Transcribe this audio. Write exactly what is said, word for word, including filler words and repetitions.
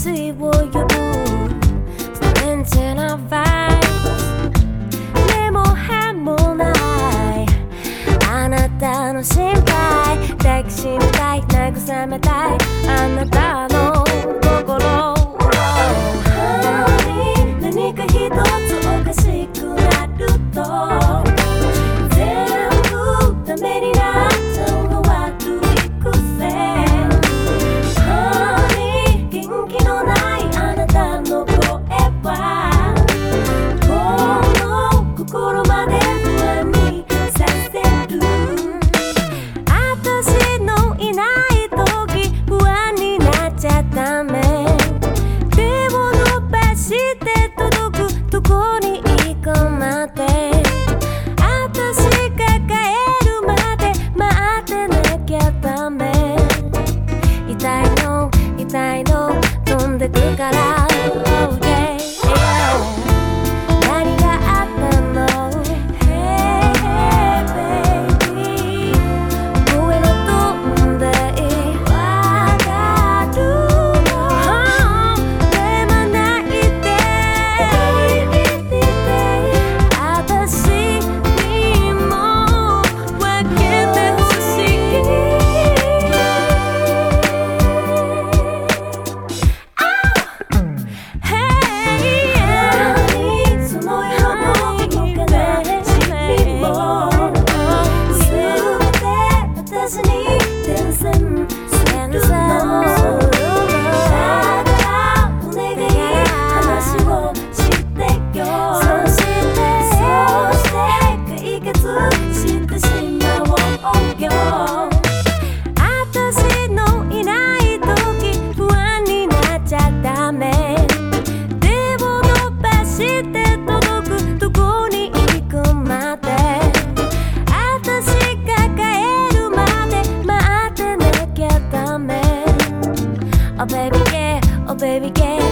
水を呼ぶストレンジなバイブでも歯もないあなたの心配抱きしめたい慰めたいあなたの心を何か一つおかしくなると全部ダメになっちゃうの悪い癖Honey元気のないあなたの声はこの心まで不安にさせる私のいない時不安になっちゃダメ手を伸ばして届くどこに行くまで私抱えるまで待ってなきゃダメ痛いの痛いの飛んでくから、oh yeah, yeah. 何があったの Hey, hey, baby 上の飛んでわかるのでもないで私にも分けてほしいその夜の僕の悲しみも全て私に伝染するのだからお願い話をしてよそしてそして解決してしまおうよ私のいない時不安になっちゃダメ手を伸ばして届くどこに行くまで私抱えるまで待ってなきゃダメ Oh baby yeah, oh baby yeah